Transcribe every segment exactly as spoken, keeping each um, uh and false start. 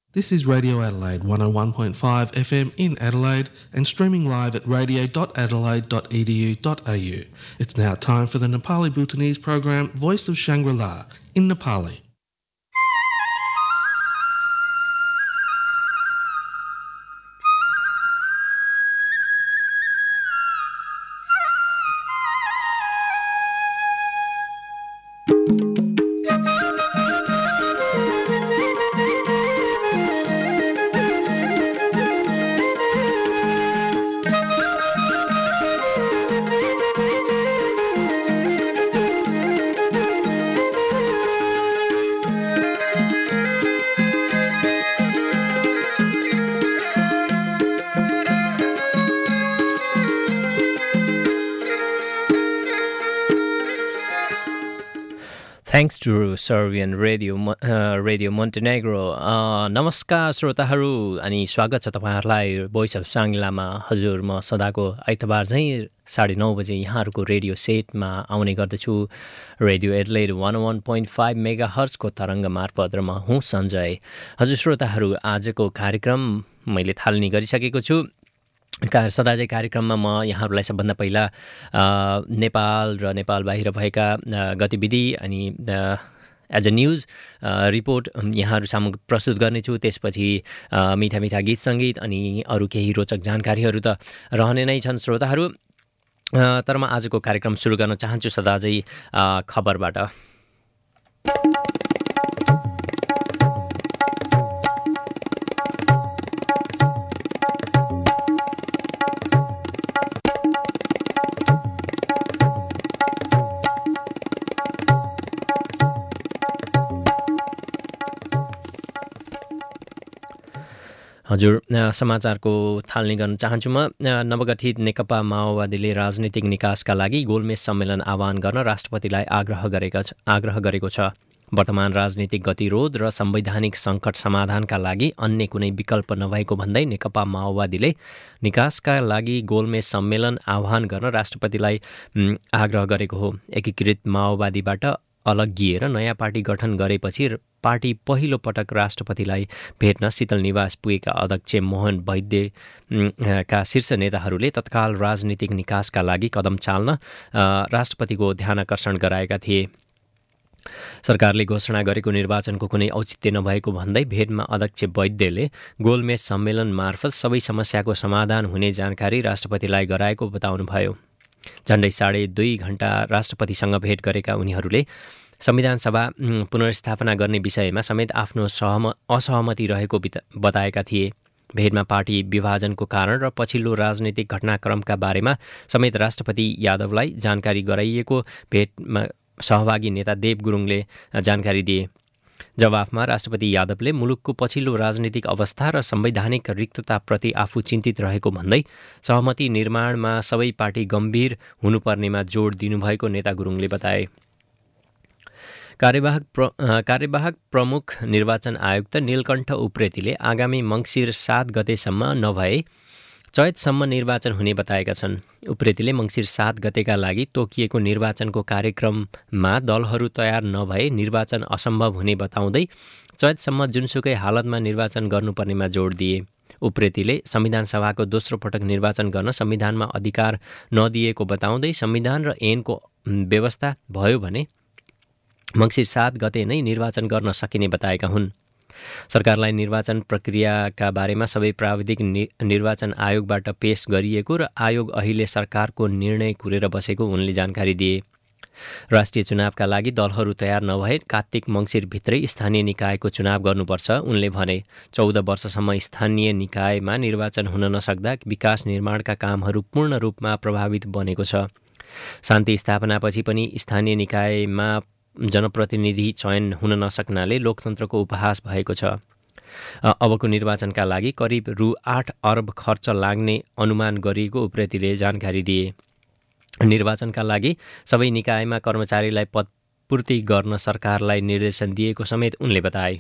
This is Radio Adelaide one oh one point five F M in Adelaide and streaming live at radio dot adelaide dot e d u dot a u. It's now time for the Nepali Bhutanese program Voice of Shangri-La in Nepali. Thanks to Serbian Radio uh, Radio Montenegro. uh, नमस्कार श्रोताहरू अनि स्वागत छ तपाईहरुलाई voice of साङ्गिलामा। हजुर म सदाको आइतबार चाहिँ साढे नौ बजे यहाँहरूको रेडियो सेटमा आउने गर्दछु। Radio Adelaide one one point five mega हर्जको तरङ्ग मार्फत र म हुँ सञ्जय। हजुर श्रोताहरू, आजको कार्यक्रम मैले थाल्ने गरिसकेको छु। कार सदा चाहिँ कार्यक्रममा म यहाँहरूलाई सबभन्दा पहिला नेपाल र नेपाल बाहिर भएका गतिविधि अनि एज अ न्युज रिपोर्ट यहाँहरू सामु प्रस्तुत गर्नेछु। त्यसपछि मिठा मिठा गीत सङ्गीत अनि अरू केही रोचक जानकारीहरू त रहने नै छन् श्रोताहरू। तर म आजको कार्यक्रम सुरु गर्न चाहन्छु सदा चाहिँ खबरबाट। हजुर, समाचारको थाल्ने गर्न चाहन्छु म। नवगठित नेकपा माओवादीले राजनीतिक निकासका लागि गोलमेज सम्मेलन आह्वान गर्न राष्ट्रपतिलाई आग्रह गरेका छ आग्रह गरेको छ। वर्तमान राजनीतिक गतिरोध र संवैधानिक सङ्कट समाधानका लागि अन्य कुनै विकल्प नभएको भन्दै नेकपा माओवादीले निकासका लागि गोलमेज सम्मेलन आह्वान गर्न राष्ट्रपतिलाई आग्रह गरेको हो। एकीकृत माओवादीबाट अलग्गिएर नयाँ पार्टी गठन गरेपछि पार्टी पहिलो पटक राष्ट्रपतिलाई भेट्न शीतल निवास पुगेका अध्यक्ष मोहन वैद्य का शीर्ष नेताहरूले तत्काल राजनीतिक निकासका लागि कदम चाल्न राष्ट्रपतिको ध्यानाकर्षण गराएका थिए। सरकारले घोषणा गरेको निर्वाचनको कुनै औचित्य नभएको भन्दै भेटमा अध्यक्ष वैद्यले गोलमेज सम्मेलन मार्फत सबै समस्याको समाधान हुने जानकारी राष्ट्रपतिलाई गराएको बताउनुभयो। झण्डै साढे दुई घण्टा राष्ट्रपतिसँग भेट गरेका उनीहरूले संविधान सभा पुनर्स्थापना गर्ने विषयमा समेत आफ्नो सहम असहमति रहेको बताएका थिए। भेटमा पार्टी विभाजनको कारण र पछिल्लो राजनीतिक घटनाक्रमका बारेमा समेत राष्ट्रपति यादवलाई जानकारी गराइएको भेटमा सहभागी नेता देव गुरुङले जानकारी दिए। जवाफमा राष्ट्रपति यादवले मुलुकको पछिल्लो राजनीतिक अवस्था र संवैधानिक रिक्तताप्रति आफू चिन्तित रहेको भन्दै सहमति निर्माणमा सबै पार्टी गम्भीर हुनुपर्नेमा जोड दिनुभएको नेता गुरुङले बताए। कार्यवाहक प्र कार्यवाहक प्रमुख निर्वाचन आयुक्त नीलकण्ठ उप्रेतीले आगामी मङ्सिर सात गतेसम्म नभए चैतसम्म निर्वाचन हुने बताएका छन्। उप्रेतीले मङ्सिर सात गतेका लागि तोकिएको निर्वाचनको कार्यक्रममा दलहरू तयार नभए निर्वाचन असम्भव हुने बताउँदै चैतसम्म जुनसुकै हालतमा निर्वाचन गर्नुपर्नेमा जोड दिए। उप्रेतीले संविधान सभाको दोस्रो पटक निर्वाचन गर्न संविधानमा अधिकार नदिएको बताउँदै संविधान र ऐनको व्यवस्था भयो भने मङ्सिर सात गते नै निर्वाचन गर्न सकिने बताएका हुन्। सरकारलाई निर्वाचन प्रक्रियाका बारेमा सबै प्राविधिक निर्वाचन आयोगबाट पेश गरिएको र आयोग अहिले सरकारको निर्णय कुरेर बसेको उनले जानकारी दिए। राष्ट्रिय चुनावका लागि दलहरू तयार नभए कार्तिक मङ्सिरभित्रै स्थानीय निकायको चुनाव गर्नुपर्छ उनले भने। चौध वर्षसम्म स्थानीय निकायमा निर्वाचन हुन नसक्दा विकास निर्माणका कामहरू पूर्ण रूपमा प्रभावित बनेको छ। शान्ति स्थापनापछि पनि स्थानीय निकायमा जनप्रतिनिधि चयन हुन नसक्नाले लोकतन्त्रको उपहास भएको छ। अबको निर्वाचनका लागि करिब रु आठ अर्ब खर्च लाग्ने अनुमान गरिएको उप्रेतीले जानकारी दिए। निर्वाचनका लागि सबै निकायमा कर्मचारीलाई पदपूर्ति गर्न सरकारलाई निर्देशन दिएको समेत उनले बताए।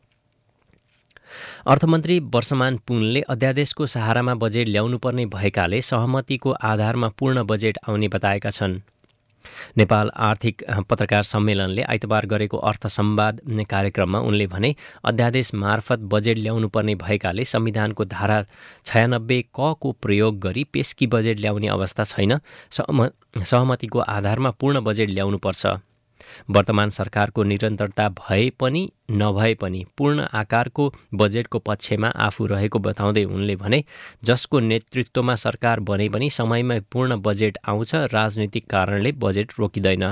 अर्थमन्त्री वर्षमान पुनले अध्यादेशको सहारामा बजेट ल्याउनुपर्ने भएकाले सहमतिको आधारमा पूर्ण बजेट आउने बताएका छन्। नेपाल आर्थिक पत्रकार सम्मेलनले आइतबार गरेको अर्थ संवाद कार्यक्रममा उनले भने अध्यादेश मार्फत बजेट ल्याउनु पर्ने भएकाले संविधानको धारा छयानब्बे क को प्रयोग गरी पेस्की बजेट ल्याउने अवस्था छैन। सहमतिको आधारमा पूर्ण बजेट ल्याउनुपर्छ। वर्तमान सरकारको निरन्तरता भए पनि नभए पनि पूर्ण आकारको बजेटको पक्षमा आफू रहेको बताउँदै उनले भने जसको नेतृत्वमा सरकार बने पनि समयमै पूर्ण बजेट आउँछ, राजनीतिक कारणले बजेट रोकिँदैन।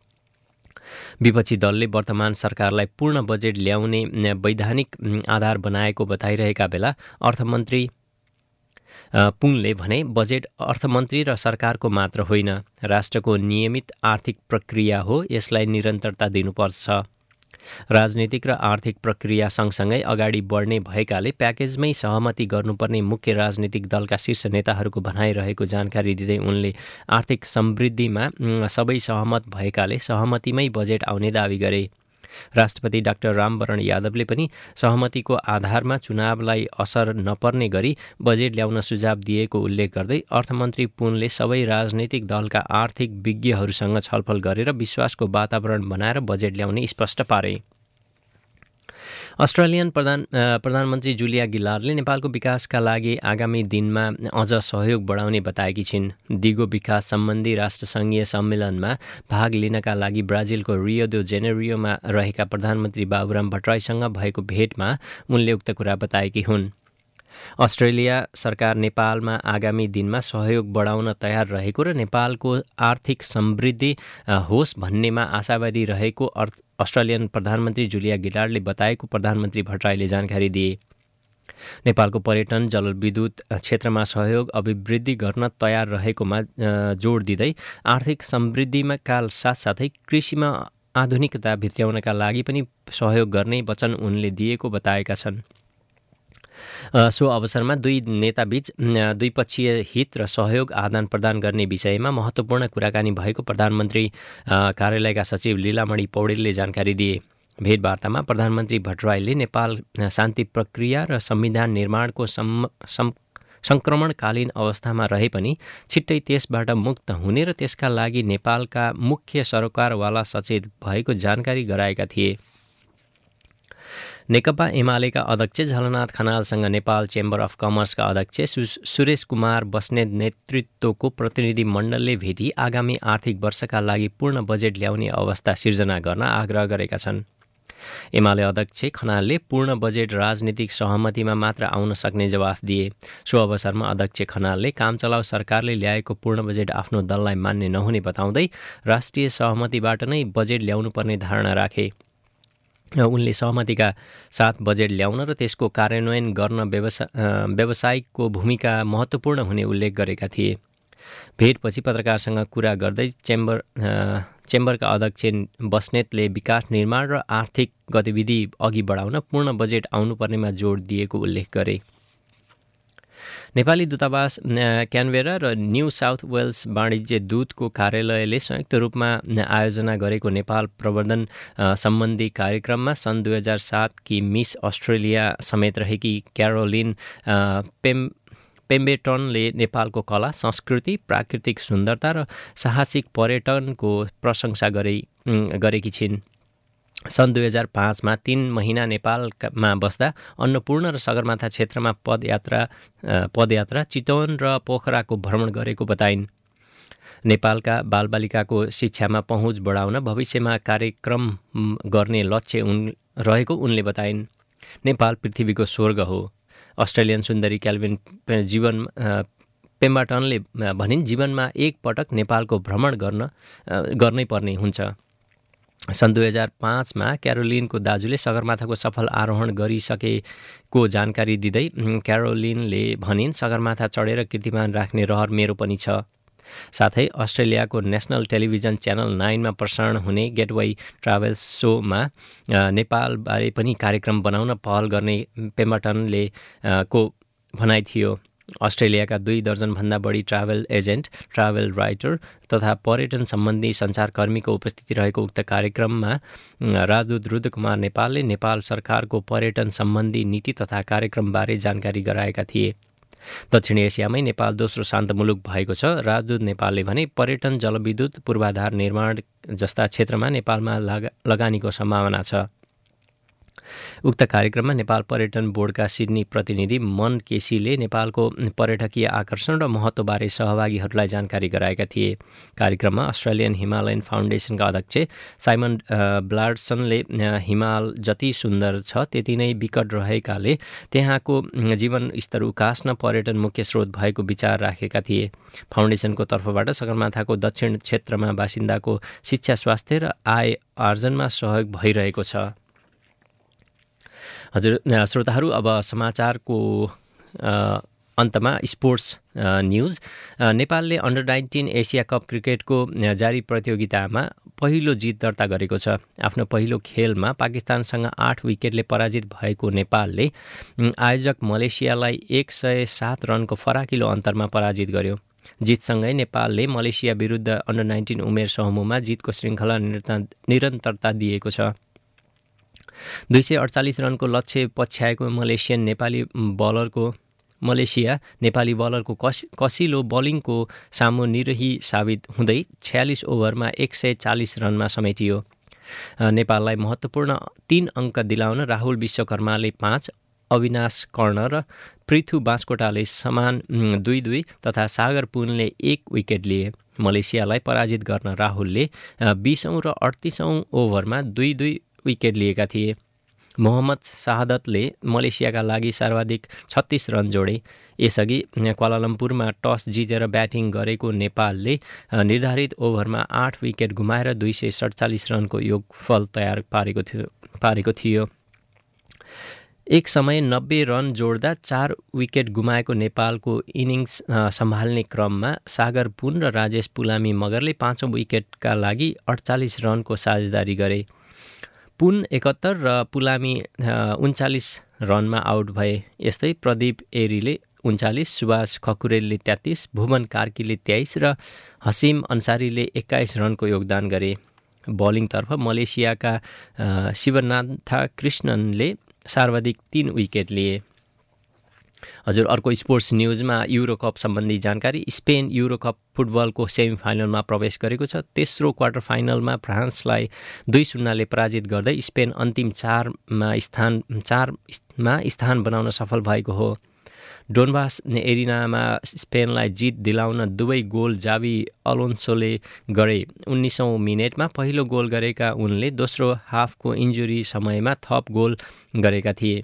विपक्षी दलले वर्तमान सरकारलाई पूर्ण बजेट ल्याउने वैधानिक आधार बनाएको बताइरहेका बेला अर्थमन्त्री पुङले भने बजेट अर्थमन्त्री र सरकारको मात्र होइन, राष्ट्रको नियमित आर्थिक प्रक्रिया हो, यसलाई निरन्तरता दिनुपर्छ। राजनीतिक र आर्थिक प्रक्रिया सँगसँगै अगाडि बढ्ने भएकाले प्याकेजमै सहमति गर्नुपर्ने मुख्य राजनीतिक दलका शीर्ष नेताहरूको भनाइरहेको जानकारी दिँदै उनले आर्थिक समृद्धिमा सबै सहमत भएकाले सहमतिमै बजेट आउने दावी गरे। राष्ट्रपति डाक्टर रामवरण यादवले पनि सहमतिको आधारमा चुनावलाई असर नपर्ने गरी बजेट ल्याउन सुझाव दिएको उल्लेख गर्दै अर्थमन्त्री पुनले सबै राजनैतिक दलका आर्थिक विज्ञहरूसँग छलफल गरेर विश्वासको वातावरण बनाएर बजेट ल्याउने स्पष्ट पारे। अस्ट्रेलियन प्रधान प्रधानमन्त्री जुलिया गिलार्डले नेपालको विकासका लागि आगामी दिनमा अझ सहयोग बढाउने बताएकी छिन्। दिगो विकास सम्बन्धी राष्ट्रसङ्घीय सम्मेलनमा भाग लिनका लागि ब्राजिलको रियो दो जेनेरियोमा रहेका प्रधानमन्त्री बाबुराम भट्टराईसँग भएको भेटमा उनले उक्त कुरा बताएकी हुन्। अस्ट्रेलिया सरकार नेपालमा आगामी दिनमा सहयोग बढाउन तयार रहेको र नेपालको आर्थिक समृद्धि होस् भन्नेमा आशावादी रहेको अस्ट्रेलियन प्रधानमन्त्री जुलिया गिलार्डले बताएको प्रधानमन्त्री भट्टराईले जानकारी दिए। नेपालको पर्यटन जलविद्युत क्षेत्रमा सहयोग अभिवृद्धि गर्न तयार रहेकोमा जोड दिँदै आर्थिक समृद्धिमा काल साथसाथै कृषिमा आधुनिकता भित्र्याउनका लागि पनि सहयोग गर्ने वचन उनले दिएको बताएका छन्। सो अवसरमा दुई नेताबीच द्विपक्षीय हित र सहयोग आदान प्रदान गर्ने विषयमा महत्त्वपूर्ण कुराकानी भएको प्रधानमन्त्री कार्यालयका सचिव लीलामणि पौडेलले जानकारी दिए। भेटवार्तामा प्रधानमन्त्री भट्टराईले नेपाल शान्ति प्रक्रिया र संविधान निर्माणको सम् सम् सङ्क्रमणकालीन अवस्थामा रहे पनि छिट्टै त्यसबाट मुक्त हुने र त्यसका लागि नेपालका मुख्य सरोकारवाला सचेत भएको जानकारी गराएका थिए। नेकपा एमालेका अध्यक्ष झलनाथ खनालसँग नेपाल चेम्बर अफ कमर्सका अध्यक्ष सुरेश कुमार बस्नेत नेतृत्वको प्रतिनिधि मण्डलले भेटी आगामी आर्थिक वर्षका लागि पूर्ण बजेट ल्याउने अवस्था सिर्जना गर्न आग्रह गरेका छन्। एमाले अध्यक्ष खनालले पूर्ण बजेट राजनीतिक सहमतिमा मात्र आउन सक्ने जवाफ दिए। सो अवसरमा अध्यक्ष खनालले कामचलाउ सरकारले ल्याएको पूर्ण बजेट आफ्नो दललाई मान्ने नहुने बताउँदै राष्ट्रिय सहमतिबाट नै बजेट ल्याउनुपर्ने धारणा राखे। उनले सहमतिका साथ बजेट ल्याउन र त्यसको कार्यान्वयन गर्न व्यवसा व्यावसायिकको भूमिका महत्त्वपूर्ण हुने उल्लेख गरेका थिए। भेटपछि पत्रकारसँग कुरा गर्दै चेम्बर चेम्बरका अध्यक्ष बस्नेतले विकास निर्माण र आर्थिक गतिविधि अघि बढाउन पूर्ण बजेट आउनुपर्नेमा जोड दिएको उल्लेख गरे। नेपाली दूतावास क्यानबेरा र न्यू साउथ वेल्स वाणिज्य दूतको कार्यालयले संयुक्त रूपमा आयोजना गरेको नेपाल प्रवर्धन सम्बन्धी कार्यक्रममा सन् दुई हजार सातकी मिस अस्ट्रेलिया समेत रहेकी क्यारोलिन पेम पेम्बेटनले नेपालको कला, संस्कृति, प्राकृतिक सुन्दरता र साहसिक पर्यटनको प्रशंसा गरे गरेकी छिन्। सन् दुई हजार पाँचमा तीन महिना नेपालमा बस्दा अन्नपूर्ण र सगरमाथा क्षेत्रमा पदयात्रा पदयात्रा चितवन र पोखराको भ्रमण गरेको बताइन्। नेपालका बालबालिकाको शिक्षामा पहुँच बढाउन भविष्यमा कार्यक्रम गर्ने लक्ष्य उन रहेको उनले बताइन्। नेपाल पृथ्वीको स्वर्ग हो। अस्ट्रेलियन सुन्दरी क्याल्भिन जीवन पेम्बाटनले भनिन् जीवनमा एक पटक नेपालको भ्रमण गर्न गर्नै पर्ने हुन्छ। सन् दुई हजार पाँचमा क्यारोलिनको दाजुले सगरमाथाको सफल आरोहण गरिसकेको जानकारी दिँदै क्यारोलिनले भनिन् सगरमाथा चढेर कीर्तिमान राख्ने रहर मेरो पनि छ। साथै अस्ट्रेलियाको नेसनल टेलिभिजन च्यानल नाइनमा प्रसारण हुने गेटवे ट्राभल सोमा नेपालबारे पनि कार्यक्रम बनाउन पहल गर्ने पेम्बटनले को भनाइ थियो। अस्ट्रेलियाका दुई दर्जनभन्दा बढी ट्राभल एजेन्ट, ट्राभल राइटर तथा पर्यटन सम्बन्धी सञ्चारकर्मीको उपस्थिति रहेको उक्त कार्यक्रममा राजदूत रुद्रकुमार नेपालले नेपाल सरकारको पर्यटन सम्बन्धी नीति तथा कार्यक्रमबारे जानकारी गराएका थिए। दक्षिण एसियामै नेपाल दोस्रो शान्त मुलुक भएको छ। राजदूत नेपालले भने पर्यटन, जलविद्युत, पूर्वाधार निर्माण जस्ता क्षेत्रमा नेपालमा लगा लगानीको सम्भावना छ। उक्त कार्यक्रममा नेपाल पर्यटन बोर्डका सिडनी प्रतिनिधि मन केसीले नेपालको पर्यटकीय आकर्षण र महत्त्वबारे सहभागीहरूलाई जानकारी गराएका थिए। कार्यक्रममा अस्ट्रेलियन हिमालयन फाउन्डेसनका अध्यक्ष साइमन ब्लाडसनले हिमाल जति सुन्दर छ त्यति नै विकट रहेकाले त्यहाँको जीवनस्तर उकास्न पर्यटन मुख्य स्रोत भएको विचार राखेका थिए। फाउन्डेसनको तर्फबाट सगरमाथाको दक्षिण क्षेत्रमा बासिन्दाको शिक्षा, स्वास्थ्य र आय आर्जनमा सहयोग भइरहेको छ। हजुर श्रोताहरू, अब समाचारको अन्तमा स्पोर्ट्स न्युज। नेपालले अन्डर नाइन्टिन एसिया कप क्रिकेटको जारी प्रतियोगितामा पहिलो जित दर्ता गरेको छ। आफ्नो पहिलो खेलमा पाकिस्तानसँग आठ विकेटले पराजित भएको नेपालले आयोजक मलेसियालाई एक सय सात रनको फराकिलो अन्तरमा पराजित गर्यो। जितसँगै नेपालले मलेसिया विरुद्ध अन्डर नाइन्टिन उमेर समूहमा जितको श्रृङ्खला निरन्तरता दिएको छ। दुई सय अडचालिस रनको लक्ष्य पछ्याएको मलेसियन नेपाली बलरको मलेसिया नेपाली बलरको कस कसिलो बलिङको सामु निरही साबित हुँदै छयालिस ओभरमा एक सय चालिस रनमा समेटियो। नेपाललाई महत्त्वपूर्ण तीन अङ्क दिलाउन राहुल विश्वकर्माले पाँच, अविनाश कर्ण र पृथु बाँसकोटाले समान दुई दुई तथा सागर पुनले एक विकेट लिए। मलेसियालाई पराजित गर्न राहुलले बिसौँ र अडतिसौँ ओभरमा दुई दुई विकेट लिएका थिए। मोहम्मद शहादतले मलेसियाका लागि सर्वाधिक छत्तीस रन जोडे। यसअघि क्वालालम्पुरमा टस जितेर ब्याटिङ गरेको नेपालले निर्धारित ओभरमा आठ विकेट गुमाएर दुई सय सडचालिस रनको योगफल तयार पारेको थियो पारेको थियो एक समय नब्बे रन जोड्दा चार विकेट गुमाएको नेपालको इनिङ्स सम्हाल्ने क्रममा सागर पुन र राजेश पुलामी मगरले पाँचौँ विकेटका लागि अडचालिस रनको साझेदारी गरे। पुन एकहत्तर र पुलामी उन्चालिस रनमा आउट भए। यस्तै प्रदीप एरीले उन्चालिस, सुभाष खकुरेलले तेत्तिस, भुवन कार्कीले तेइस र हसिम अन्सारीले एक्काइस रनको योगदान गरे। बलिङतर्फ मलेसियाका शिवनाथा कृष्णनले सर्वाधिक तीन विकेट लिए। हजुर, अर्को स्पोर्ट्स न्युजमा युरोकप सम्बन्धी जानकारी। स्पेन युरोकप फुटबलको सेमी फाइनलमा प्रवेश गरेको छ। तेस्रो क्वार्टर फाइनलमा फ्रान्सलाई दुई शून्यले पराजित गर्दै स्पेन अन्तिम चारमा स्थान चारमा स्थान बनाउन सफल भएको हो। डोनबास एरिनामा स्पेनलाई जित दिलाउन दुवै गोल जावी अलोन्सोले गरे। उन्नाइसौँ मिनेटमा पहिलो गोल गरेका उनले दोस्रो हाफको इन्जुरी समयमा थप गोल गरेका थिए।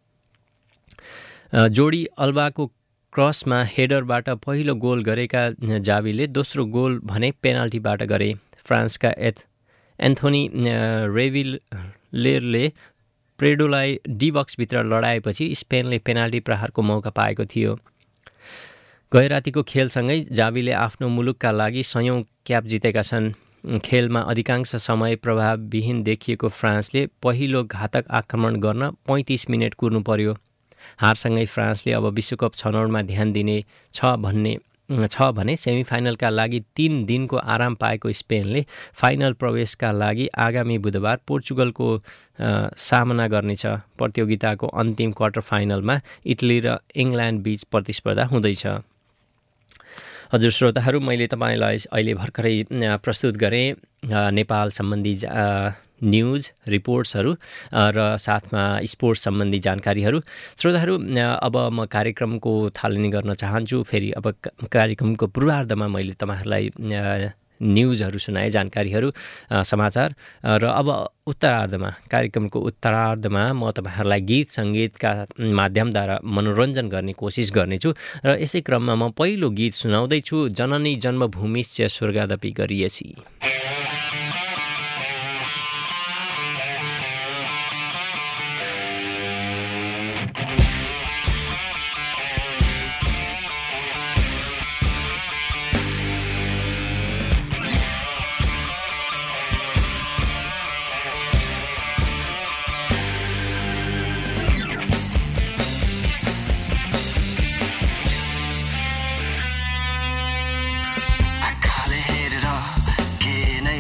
जोडी अल्बाको क्रसमा हेडरबाट पहिलो गोल गरेका जावीले दोस्रो गोल भने पेनाल्टीबाट गरे। फ्रान्सका एथ एन्थोनी रेभिलेरले प्रेडोलाई डी बक्सभित्र लडाएपछि स्पेनले पेनाल्टी प्रहारको मौका पाएको थियो। गैरातीको खेलसँगै जावीले आफ्नो मुलुकका लागि सयौँ क्याप जितेका छन्। खेलमा अधिकांश समय प्रभावविहीन देखिएको फ्रान्सले पहिलो घातक आक्रमण गर्न पैँतिस मिनट कुर्नु पर्यो। हारसँगै फ्रान्सले अब विश्वकप छनौटमा ध्यान दिने छ भन्ने छ भने सेमिफाइनलका लागि तीन दिनको आराम पाएको स्पेनले फाइनल प्रवेशका लागि आगामी बुधबार पोर्चुगलको सामना गर्नेछ। प्रतियोगिताको अन्तिम क्वार्टर फाइनलमा इटली र इङ्ल्यान्ड बीच प्रतिस्पर्धा हुँदैछ। हजुर श्रोताहरू, मैले तपाईँलाई अहिले भर्खरै प्रस्तुत गरेँ नेपाल सम्बन्धी न्युज रिपोर्ट्सहरू र साथमा स्पोर्ट्स सम्बन्धी जानकारीहरू। श्रोताहरू, अब म कार्यक्रमको थालनी गर्न चाहन्छु। फेरि अब कार्यक्रमको पूर्वार्धमा मैले तपाईँहरूलाई न्युजहरू सुनाएँ, जानकारीहरू, समाचार, र अब उत्तरार्धमा कार्यक्रमको उत्तरार्धमा म तपाईँहरूलाई गीत सङ्गीतका माध्यमद्वारा मनोरञ्जन गर्ने कोसिस गर्नेछु। र यसै क्रममा म पहिलो गीत सुनाउँदैछु, जननी जन्मभूमिश्च स्वर्गादपि गरिएछि। I call it headed up, getting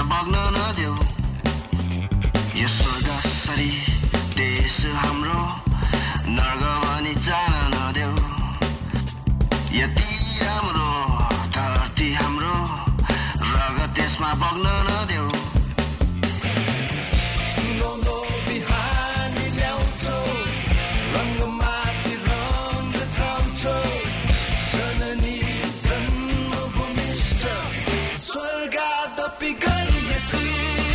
बग्न नदेऊ यो स्वर्गसरी देश हाम्रो नर्ग भनी जान नदेऊ यति राम्रो धरती हाम्रो रगत त्यसमा बग्न नदेऊ सुनौलो बिहानी ल्याउँछौ रङ्गमाथि रङ्ग छाउँछौ जननी जन्मभूमिष्ठ स्वर्गादपि गरिएसी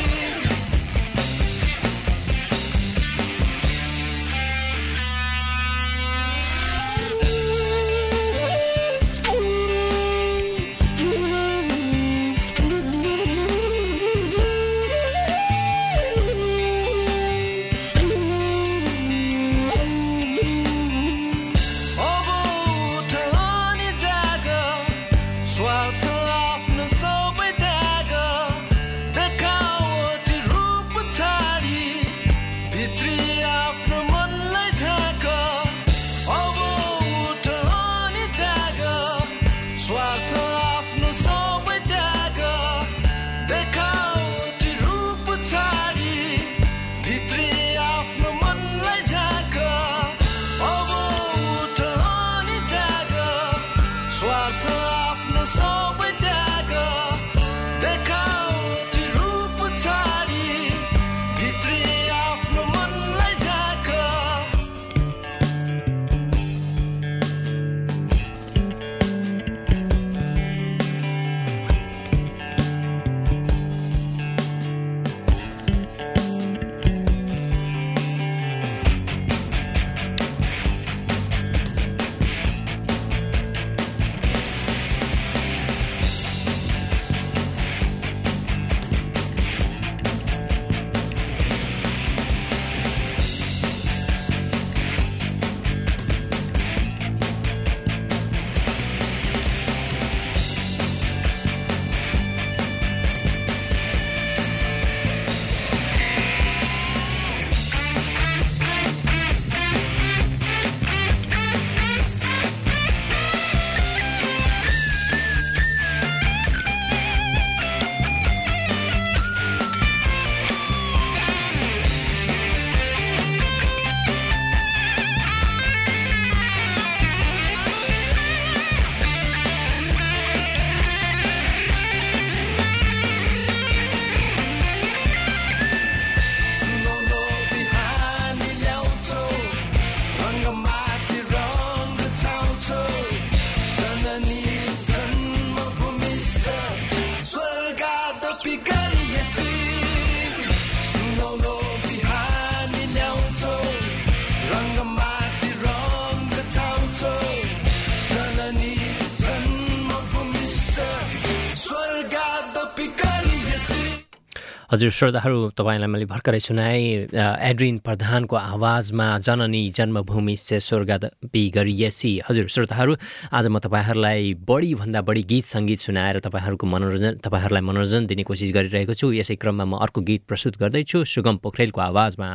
हजुर श्रोताहरू तपाईलाई मैले भर्खरै सुनाए एड्रिन प्रधानको आवाजमा जननी जन्मभूमि से स्वर्गदपि गरिएसी। हजुर श्रोताहरू आज म तपाईहरूलाई बढी भन्दा बढी गीत सङ्गीत सुनाएर तपाईहरूको मनोरञ्जन तपाईहरूलाई मनोरञ्जन दिने कोसिस गरिरहेको छु। यसै क्रममा म अर्को गीत प्रस्तुत गर्दैछु सुगम पोखरेलको आवाजमा।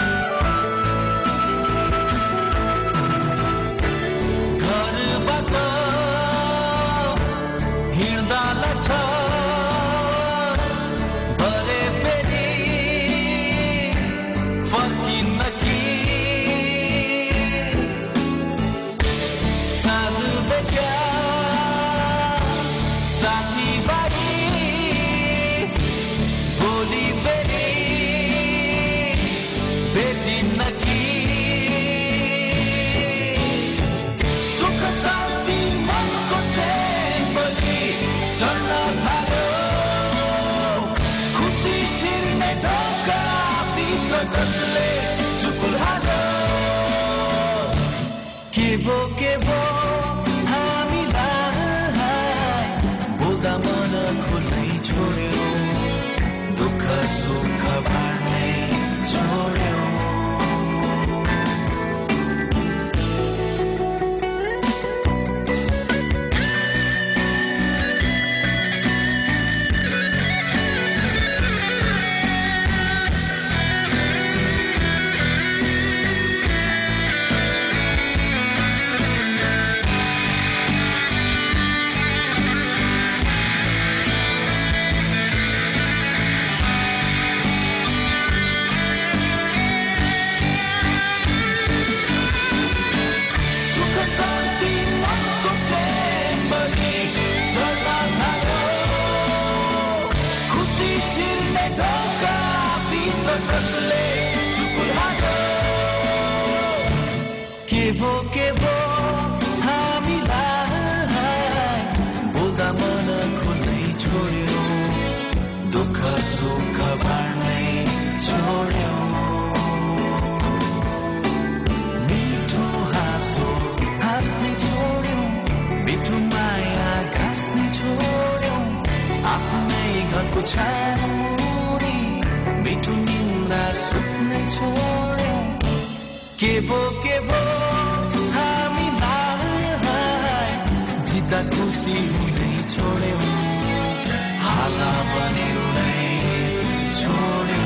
घर बाबा भो के भो हामीलाई बोल्दा मन खुल्दै छोड्यो दुःख सुख बाँड्नै छोड्यो के भो के भो हामीलाई बोल्दा मन खुल्दै छोड्यो दुःख सुख बाँड्नै छोड्यो मिठो हाँसो हाँस्नै छोड्यो मिठो माया गाँस्नै छोड्यो आफ्नै घरको छानो मुरी मिठो निन्दा सुत्नै छोड्यो के भो के भो हामीलाई जित्दा खुसी हुँदै छोड्यो हाला बनेर नै छोड्यो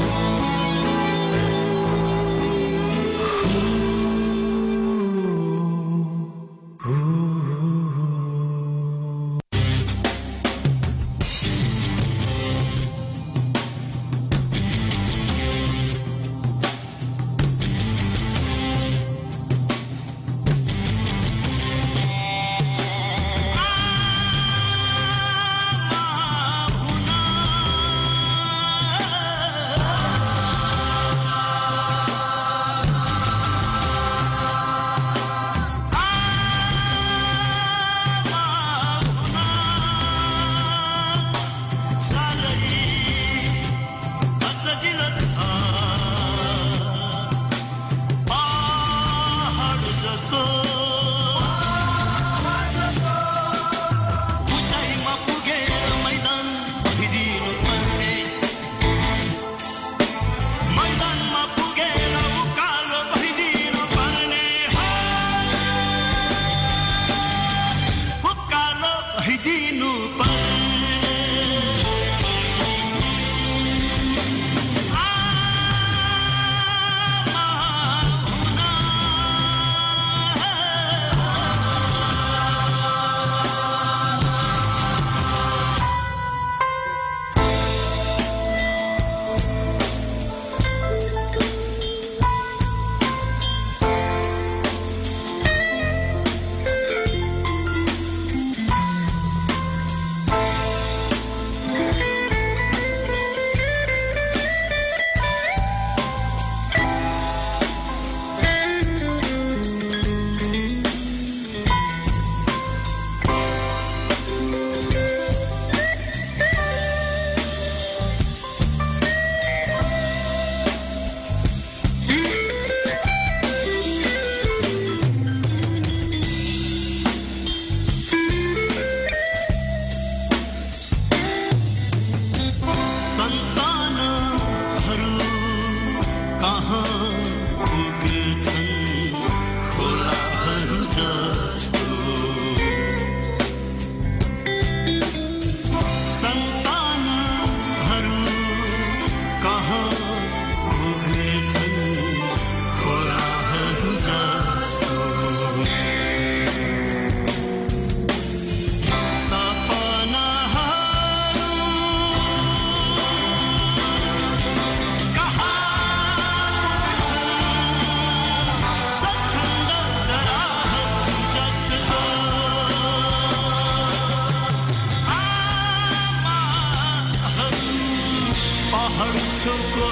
छेउको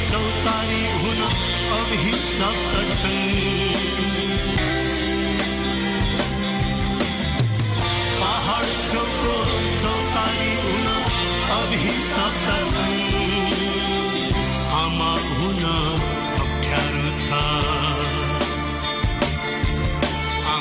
चौतारी हुन अभिशप्त छन्। पहाड छेउको चौतारी हुन अभिशप्त छन्। आमा हुन अप्ठ्यारो छ,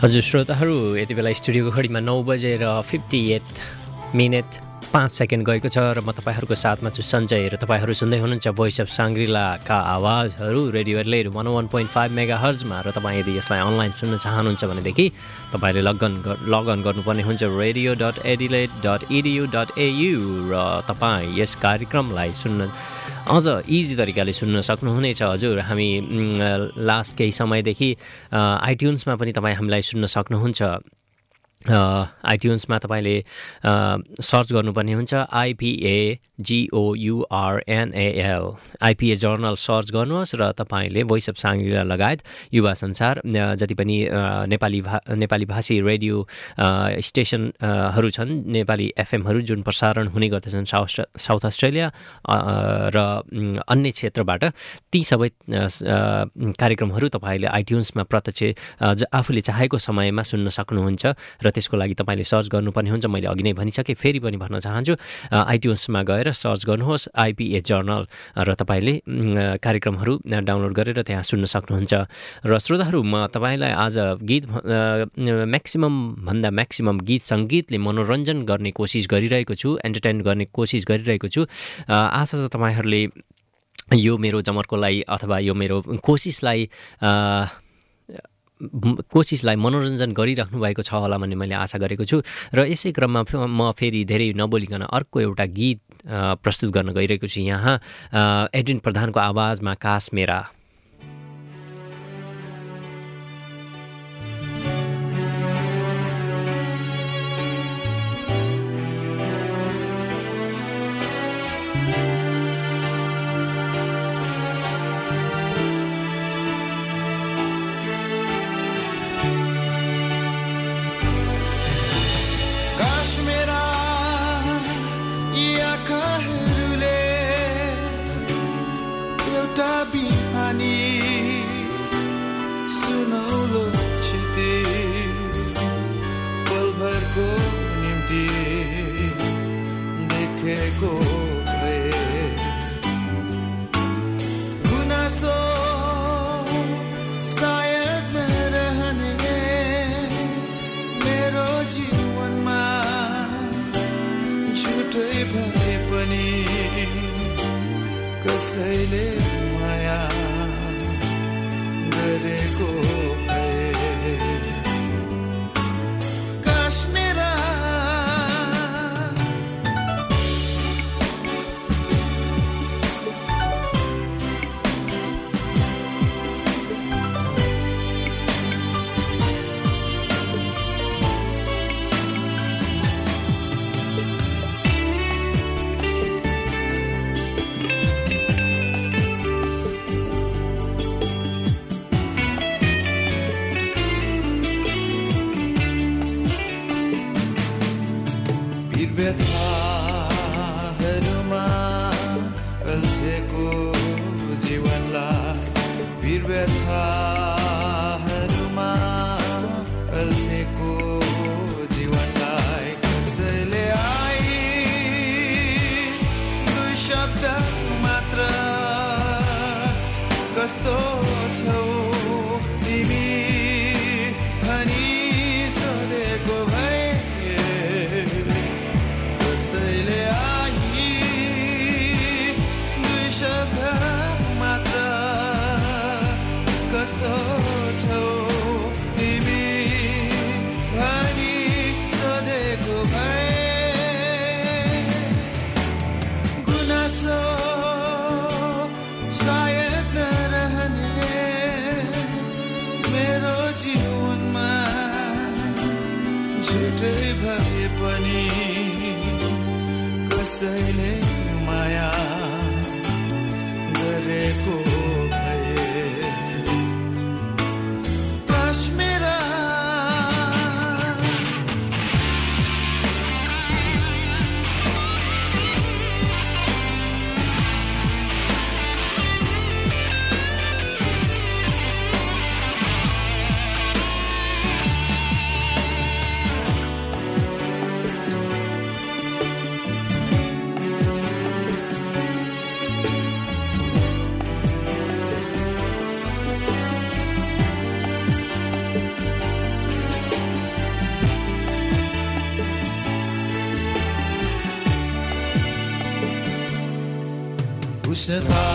हजुर श्रोताहरू यति बेला स्टुडियोको घडीमा नौ बजेर फिफ्टी एट मिनट पाँच सेकेन्ड गएको छ र म तपाईँहरूको साथमा छु सञ्जय र तपाईँहरू सुन्दै हुनुहुन्छ भोइस अफ साङ्ग्रिलाका आवाजहरू radio Adelaide one one point five mega हर्जमा र तपाईँ यदि यसलाई अनलाइन सुन्न चाहनुहुन्छ भनेदेखि तपाईँले लगन लगअन गर्नुपर्ने हुन्छ radio dot Adelaide dot edu dot AU र तपाईँ यस कार्यक्रमलाई सुन्न अझ इजी तरिकाले सुन्न सक्नुहुनेछ। हजुर हामी लास्ट केही समयदेखि आइट्युन्समा पनि तपाईँ हामीलाई सुन्न सक्नुहुन्छ। आइट्युन्समा तपाईँले सर्च गर्नुपर्ने हुन्छ आइपिए जिओयुआरएनएल आइपिए जर्नल सर्च गर्नुहोस् र तपाईँले भोइस अफ साङ्ग्रिला लगायत युवा संसार जति पनि नेपाली भा नेपाली भाषी रेडियो स्टेसनहरू छन्, नेपाली एफएमहरू जुन प्रसारण हुने गर्दछन् साउथ साउथ अस्ट्रेलिया र अन्य क्षेत्रबाट, ती सबै कार्यक्रमहरू तपाईँले आइट्युन्समा प्रत्यक्ष आफूले चाहेको समयमा सुन्न सक्नुहुन्छ र त्यसको लागि तपाईँले सर्च गर्नुपर्ने हुन्छ। मैले अघि नै भनिसकेँ, फेरि पनि भन्न चाहन्छु, आइट्युन्समा गएर सर्च गर्नुहोस् आइपिए जर्नल र तपाईँले कार्यक्रमहरू डाउनलोड गरेर त्यहाँ सुन्न सक्नुहुन्छ। र श्रोताहरू म तपाईँलाई आज गीत म्याक्सिमम भन्दा म्याक्सिमम गीत सङ्गीतले मनोरञ्जन गर्ने कोसिस गरिरहेको छु, एन्टरटेन गर्ने कोसिस गरिरहेको छु। आशा छ तपाईँहरूले यो मेरो जमर्कोलाई अथवा यो मेरो कोसिसलाई कोसिसलाई मनोरञ्जन गरिराख्नु भएको छ होला भन्ने मैले आशा गरेको छु। र यसै क्रममा म फेरि धेरै नबोलिकन अर्को एउटा गीत प्रस्तुत गर्न गइरहेको छु यहाँ, एड्रिन प्रधानको आवाजमा काश मेरा। सुनौलो क्षितिज पलभरको निम्ति देखेको भए गुनासो सायद नरहने मेरो जीवनमा झुटै भए पनि कसैले माया गरेको भए काश मेरा व्यथाहरूमा अल्झेको जीवनलाई वीर व्यथाहरूमा अल्झेको जीवनलाई कसैले आई दुई शब्द मात्र कस्तो छौ तिमी भनी सोधेको भए कसैले आई दुई शब्द मात्र कस्तो छौ तिमी भनी सोधेको भए गुनासो सायद नरहने मेरो जीवनमा झुटै भए पनि कसैले माया गरेको भए काश मेरा उष्णता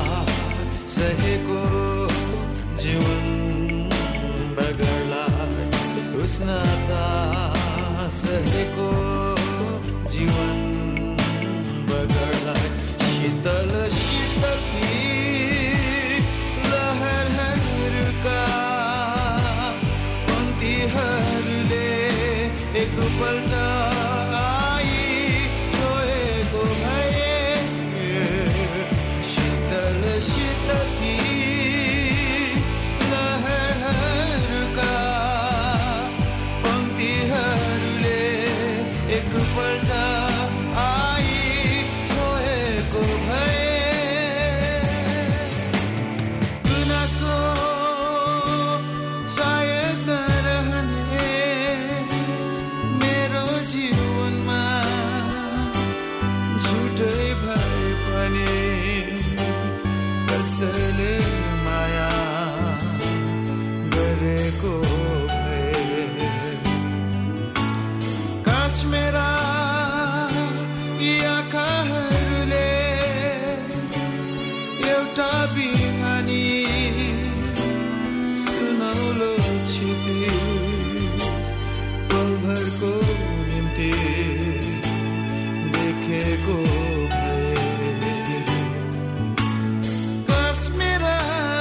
सहेको जीवन बगडला उष्णता सहेको जीवन बगडला शीतल शीतल ती लहरहरूका पङ्क्तिहरूले एकपल्ट आई छोएको भए शीतल शीतल ती लहरहरूका पङ्क्तिहरूले एकपल्ट आई छोएको भए गुनासो सायद नरहने मेरो जीवनमा झुटै भए पनि कसैले माया गरेको भए काश मेरा यी आँखाहरूले एउटा बिहानी सुनौलो क्षितिज पलभरको निम्ति देखेको भए काश मेरा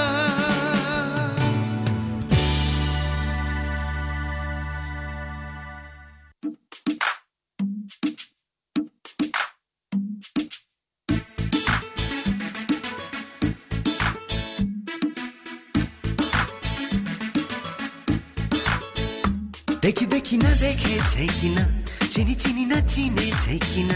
देखि देखि नदेखे छै किन चिनी चिनी नचिने छै किन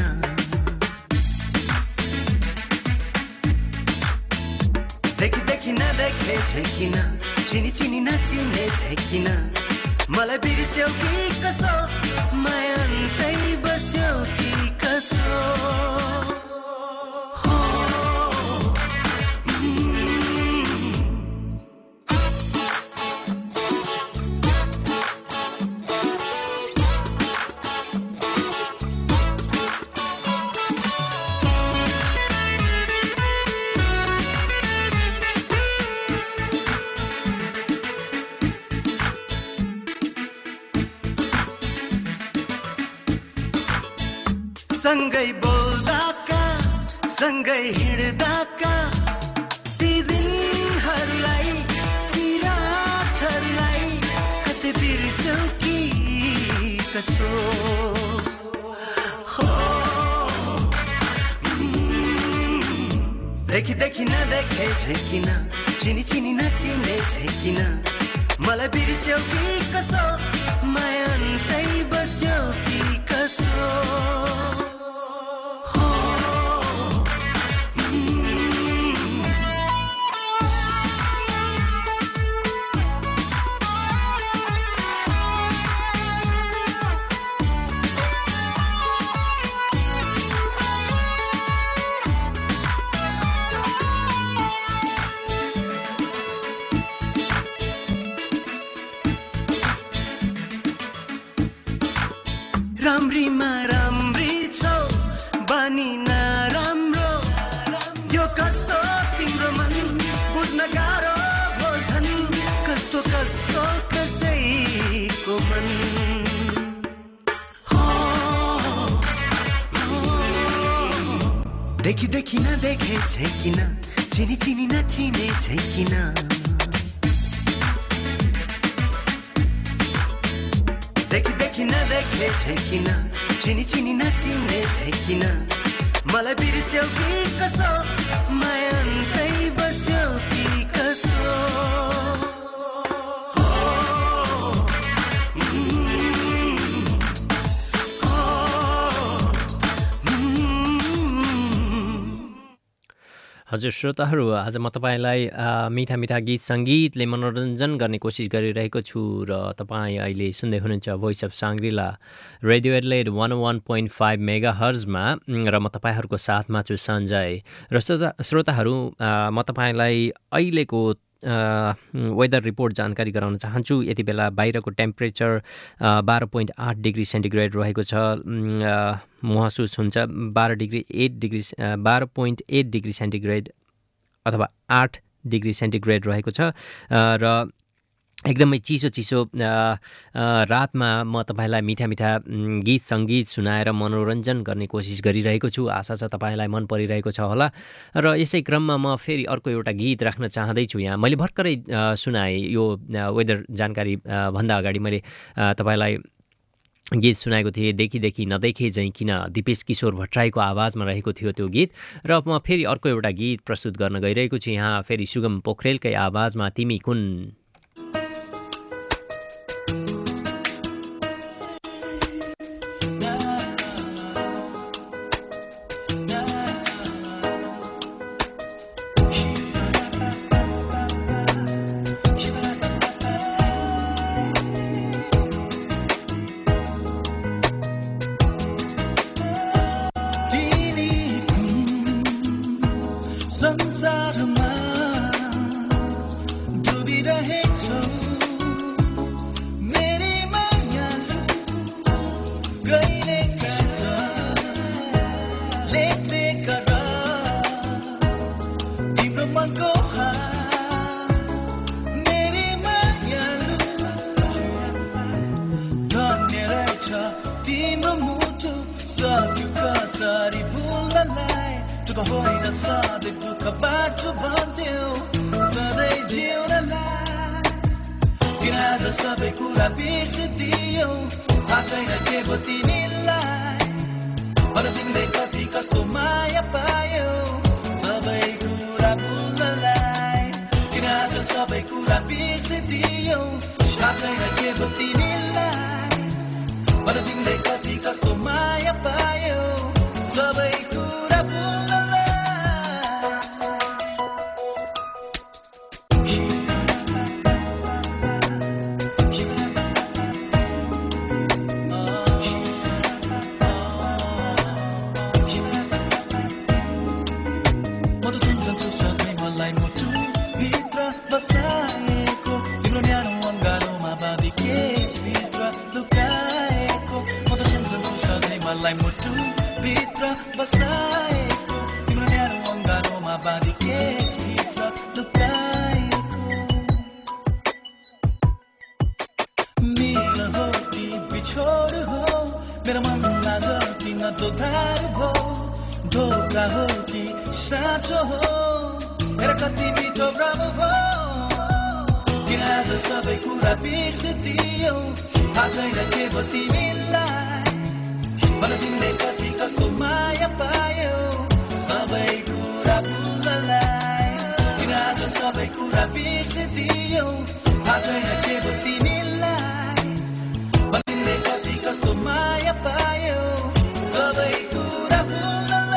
देखि देखि नदेखे छै किन चिनी चिनी नचिने छै किन मलाई बिर्स्यौ कि कसो माया अन्तै बस्यौ कि कसो हो सँगै बोल्दाका सँगै हिँड्दाका ती दिनहरूलाई ती रातहरूलाई कतै बिर्स्यौ कि कसो हो देखि देखि नदेखे छै किन चिनी चिनी नचिने छै किन मलाई बिर्स्यौ कि कसो माया अन्तै बस्यौ कि कसो राम्रीमा राम्री छौ बानी नराम्रो यो कस्तो तिम्रो मन बुझ्न गाह्रो भोजन कस्तो कस्तो कसैको मन हो, हो। देखि देखि नदेखे छै किन चिनी चिनी नचिने छै किन देखि देखि नदेखे छै किन चिनी चिनी नचिने छै किन मलाई बिर्स्यौ कि कसो माया अन्तै बस्यौ कि कसो हो, हो, हजुर श्रोताहरू आज म तपाईँलाई मिठा मिठा गीत सङ्गीतले मनोरञ्जन गर्ने कोसिस गरिरहेको छु र तपाईँ अहिले सुन्दै हुनुहुन्छ voice of Shangrila radio Adelaide one one point five mega हर्जमा र म तपाईँहरूको साथमा छु सञ्जय र श्रोता श्रोताहरू म तपाईँलाई अहिलेको वेदर रिपोर्ट जानकारी गराउन चाहन्छु। यति बेला बाहिरको टेम्परेचर बाह्र पोइन्ट आठ डिग्री सेन्टिग्रेड रहेको छ, महसुस हुन्छ बाह्र डिग्री एट डिग्री बाह्र पोइन्ट एट डिग्री सेन्टिग्रेड अथवा आठ डिग्री सेन्टिग्रेड रहेको छ र एकदमै चिसो चिसो रातमा म तपाईँलाई मिठा मिठा गीत सङ्गीत सुनाएर मनोरञ्जन गर्ने कोसिस गरिरहेको छु। आशा छ तपाईँलाई मन परिरहेको छ होला। र यसै क्रममा म फेरि अर्को एउटा गीत राख्न चाहँदैछु यहाँ। मैले भर्खरै सुनाएँ यो वेदर जानकारी भन्दा अगाडि मैले तपाईँलाई गीत सुनाएको थिएँ, देखी देखी नदेखे झैँ किन, दिपेश किशोर भट्टराईको आवाजमा रहेको थियो त्यो गीत। र म फेरि अर्को एउटा गीत प्रस्तुत गर्न गइरहेको छु यहाँ, फेरि सुगम पोखरेलकै आवाजमा तिमी कुन। संसारमा डुबिरहेछौ मेरी मायालु, कहिले कता लेख्ने गर तिम्रो मनको हाल मेरी मायालु। धन्य रहेछ तिम्रो मुटु, सक्यो कसरी भुल्नलाई, सुख होइन सधैँ दुःख बाँड्छु भन्थ्यौ सधैँ जिउनलाई। किन आज सबै कुरा बिर्सिदियौ, थाहा छैन के भो तिमीलाई, भन तिमीले कति कस्तो माया पायौ सबै कुरा भुल्नलाई। किन आज सबै कुरा बिर्सिदियौ, थाहा छैन के भो तिमीलाई, भन तिमीले कति कस्तो माया पायौ सबै कुरा भुल्नलाई। म त सम्झन्छु सधैँ मलाई मुटु भित्र बसाएको, तिम्रो न्यानो अङ्गालोमा बाँधी केसभित्र लुकाएको। म त सम्झन्छु सधैँ मलाई मुटु भित्र बसाएको, तिम्रो न्यानो अङ्गालोमा बाँधी केसभित्र लुकाएको। मिल हो कि बिछोड हो, मेरो मनमा झर्किन दोधार भो, धोका हो कि साँचो हो, हेर कति मिठो भ्रम भो। किन आज सबै कुरा बिर्सिदियौ, थाहा छैन के भो तिमीलाई, भन तिमीले कति कस्तो माया पायौ सबै कुरा भुल्नलाई। किन आज सबै कुरा बिर्सिदियौ, थाहा छैन के भो तिमीलाई, भन तिमीले कति कस्तो माया पायौ सबै कुरा भुल्नलाई।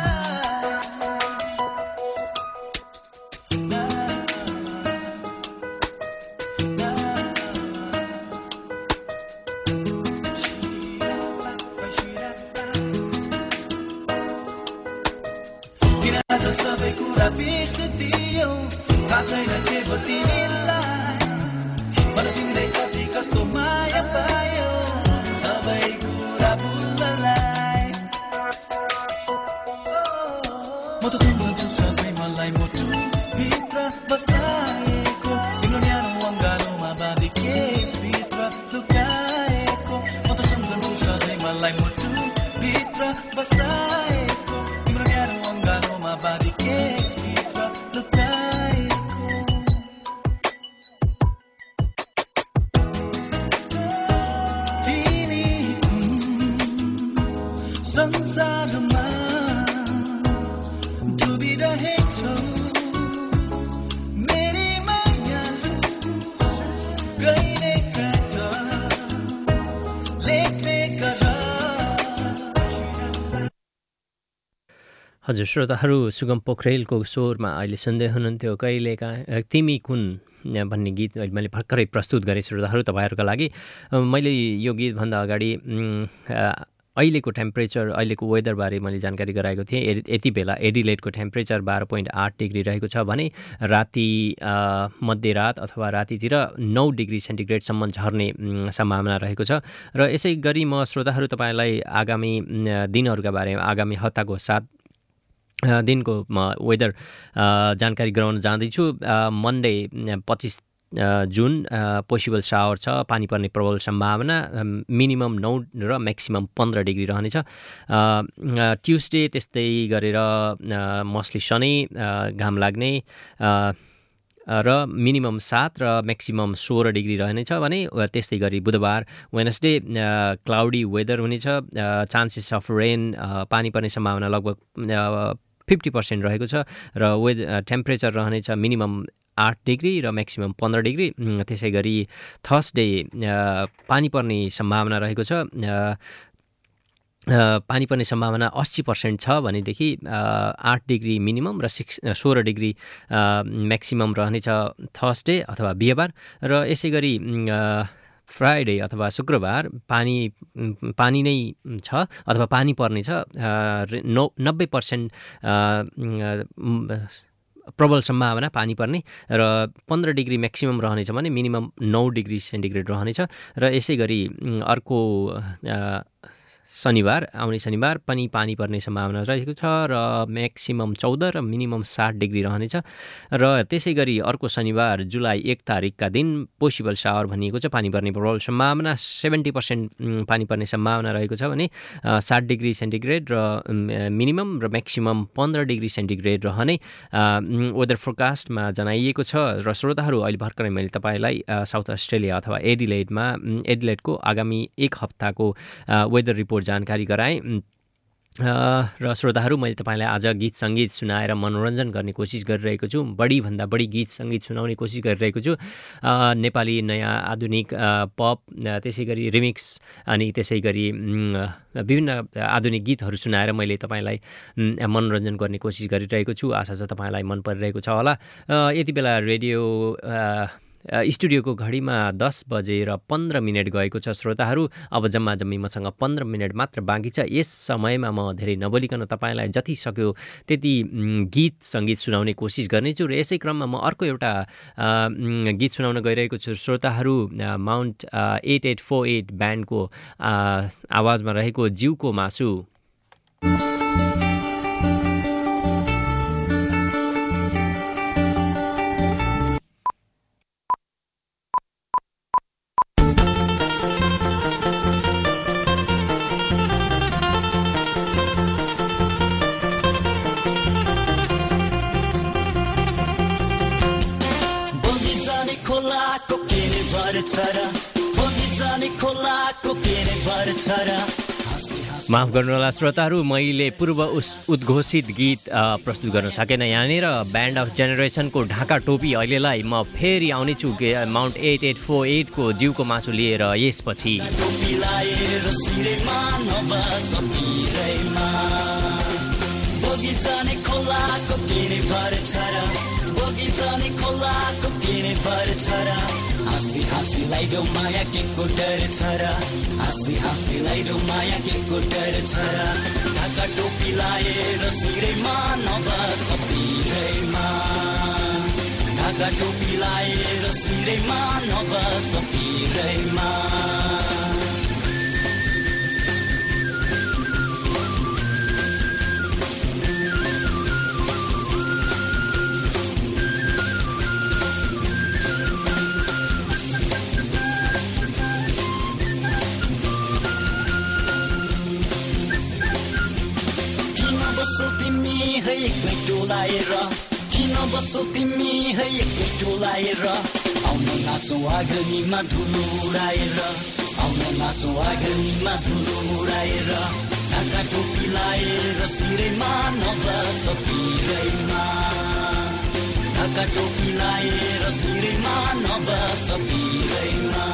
सबै कुरा बिर्सिदियौ, थाहा छैन के भो तिमीलाई, भन तिमीले कति कस्तो माया पायौ सबै कुरा भुल्नलाई। म त सम्झन्छु सधैँ मलाई मुटु भित्र बसाएको, तिम्रो न्यानो अङ्गालोमा बाँधी केसभित्र लुकाएको। म त सम्झन्छु सधैँ मलाई मुटु भित्र बसाएको, तिम्रो न्यानो अङ्गालोमा बाँधी केसभित्र लुकाएको। तिमी कुन संसारमा डुबिरहेछौ मेरी मायालु, कहिले कता लेख्ने गर। हजुर श्रोताहरू, सुगम पोखरेलको स्वरमा अहिले सुन्दै हुनुहुन्थ्यो कहिलेका तिमी कुन भन्ने गीत मैले भर्खरै प्रस्तुत गरेँ श्रोताहरू तपाईँहरूका लागि। मैले यो गीतभन्दा अगाडि अहिलेको टेम्परेचर अहिलेको वेदरबारे मैले जानकारी गराएको थिएँ। यति बेला एडिलेडको टेम्परेचर बाह्र पोइन्ट आठ डिग्री रहेको छ भने राति मध्यरात अथवा रातितिर नौ डिग्री सेन्टिग्रेडसम्म झर्ने सम्भावना रहेको छ। र यसै गरी म श्रोताहरू तपाईँलाई आगामी दिनहरूका बारेमा आगामी हप्ताको सात दिनको म वेदर जानकारी गराउन जाँदैछु। मन्डे पच्चिस जुन पोसिबल सावर छ, पानी पर्ने प्रबल सम्भावना, मिनिमम नौ र म्याक्सिमम पन्ध्र डिग्री रहनेछ। ट्युसडे त्यस्तै गरेर मोस्टली सनी, घाम लाग्ने र मिनिमम सात र म्याक्सिमम सोह्र डिग्री रहनेछ भने त्यस्तै गरी बुधबार वेनसडे क्लाउडी वेदर हुनेछ। चान्सेस अफ रेन, पानी पर्ने सम्भावना लगभग फिफ्टी पर्सेन्ट रहेको छ र वेद टेम्परेचर रहनेछ मिनिमम आठ डिग्री र म्याक्सिमम पन्ध्र डिग्री। त्यसै गरी थर्सडे पानी पर्ने सम्भावना रहेको छ। पानी पर्ने सम्भावना अस्सी पर्सेन्ट छ भनेदेखि आठ डिग्री मिनिमम र सिक्स सोह्र डिग्री म्याक्सिमम रहनेछ थर्सडे अथवा बिहिबार। र यसै गरी फ्राइडे अथवा शुक्रबार पानी पानी नै छ अथवा पानी पर्नेछ। नौ नब्बे पर्सेन्ट प्रबल सम्भावना पानी पर्ने र पन्ध्र डिग्री म्याक्सिमम रहनेछ भने मिनिमम नौ डिग्री सेन्टिग्रेड रहनेछ। र यसै गरी अर्को शनिबार आउने शनिबार पनि पानी पर्ने सम्भावना रहेको छ र म्याक्सिमम चौध र मिनिमम सात डिग्री रहनेछ। र त्यसै गरी अर्को शनिबार जुलाई एक तारिकका दिन पोसिबल सावर भनिएको छ। पानी पर्ने प्रबल सम्भावना सेभेन्टी पर्सेन्ट पानी पर्ने सम्भावना रहेको छ भने सात डिग्री सेन्टिग्रेड र मिनिमम र म्याक्सिमम पन्ध्र डिग्री सेन्टिग्रेड रहने वेदर फोरकास्टमा जनाइएको छ। र श्रोताहरू अहिले भर्खरै मैले तपाईँलाई साउथ अस्ट्रेलिया अथवा एडिलेडमा एडिलेडको आगामी एक हप्ताको वेदर रिपोर्ट जानकारी गराएँ। र श्रोताहरू मैले तपाईँलाई आज गीत सङ्गीत सुनाएर मनोरञ्जन गर्ने कोसिस गरिरहेको छु। बढीभन्दा बढी गीत सङ्गीत सुनाउने कोसिस गरिरहेको छु। नेपाली नयाँ आधुनिक पप, त्यसै गरी रिमिक्स अनि त्यसै गरी विभिन्न आधुनिक गीतहरू सुनाएर मैले तपाईँलाई मनोरञ्जन गर्ने कोसिस गरिरहेको छु। आशा छ तपाईँलाई मन परिरहेको छ होला। यति बेला रेडियो स्टुडियोको घडीमा दस बजेर पन्ध्र मिनट गएको छ श्रोताहरू। अब जम्मा जम्मी मसँग पन्ध्र मिनट मात्र बाँकी छ। यस समयमा म धेरै नबोलिकन तपाईँलाई जति सक्यो त्यति गीत सङ्गीत सुनाउने कोसिस गर्नेछु। र यसै क्रममा म अर्को एउटा गीत सुनाउन गइरहेको छु श्रोताहरू। Mount eight eight four eight ब्यान्डको आवाजमा रहेको जिउको मासु। माफ गर्नुहोला श्रोताहरू, मैले पूर्व उद्घोषित गीत प्रस्तुत गर्न सकेन। यहाँनिर ब्यान्ड अफ जेनेरेसनको ढाका टोपी अहिलेलाई म फेरि आउनेछु माउन्ट एट एट फोर एटको जिउको मासु लिएर यसपछि। हाँसी हाँसीलाई दो माया के को डर छरा, हाँसी हाँसीलाई दो माया के को डर छरा। ढाका टोपी लाएर सिरैमा नबस पिरैमा, ढाका टोपी लाएर सिरैमा नबस पिरैमा। किन बसो तिमी है एक्लै टोलाएर, आउन नाचौ आगनीमा धुलो उडाएर, आउन नाचौ आगनीमा धुलो उडाएर। ढाका टोपी लाएर सिरैमा नबस पिरैमा, ढाका टोपी लाएर सिरैमा नबस पिरैमा।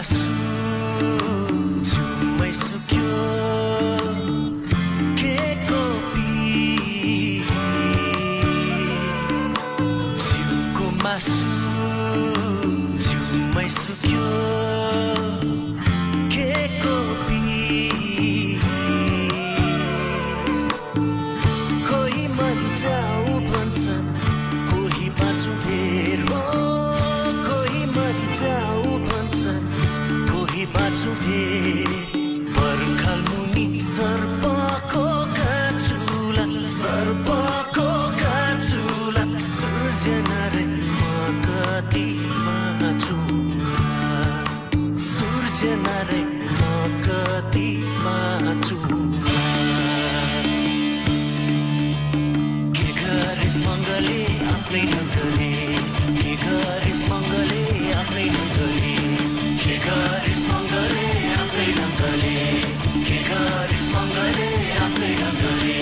मासु झुमै सुक्यो के कोपी झिउको मासु झुमै सुक्यो के कोपी कोही मरिजाऊ भन्छन् कोही बाँचु फेर हो कोही मरिजाऊ भन्छन् कोही बाँचु फेर पर्खाल मुनि सर्पको काचुला सर्पको काचुला सूर्य नारायण म कति बाँचु सूर्य नारायण म कति बाँचु के गरिस् मङ्गले आफ्नै ढङ्गले के गरिस् मङ्गले आफ्नै ढङ्गले के गरिस् मङ्गले आफ्नै ढङ्गले के गरिस् मङ्गले आफ्नै ढङ्गले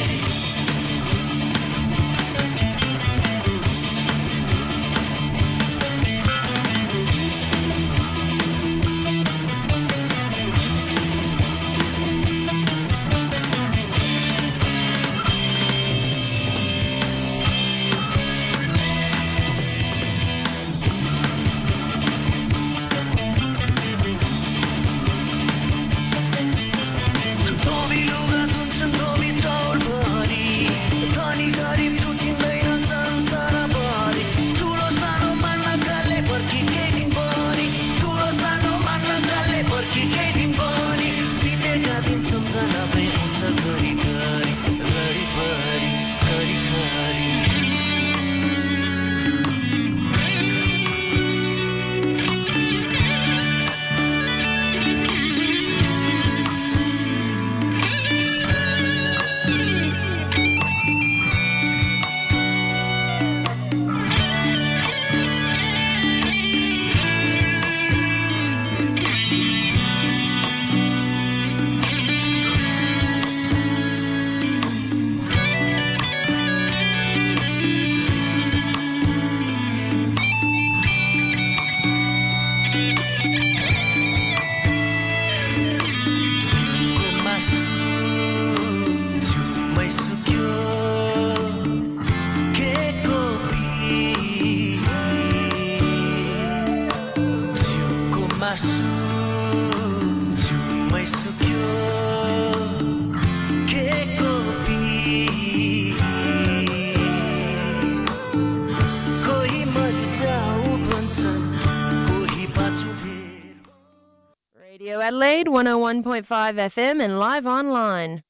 Adelaide one oh one point five F M and live online.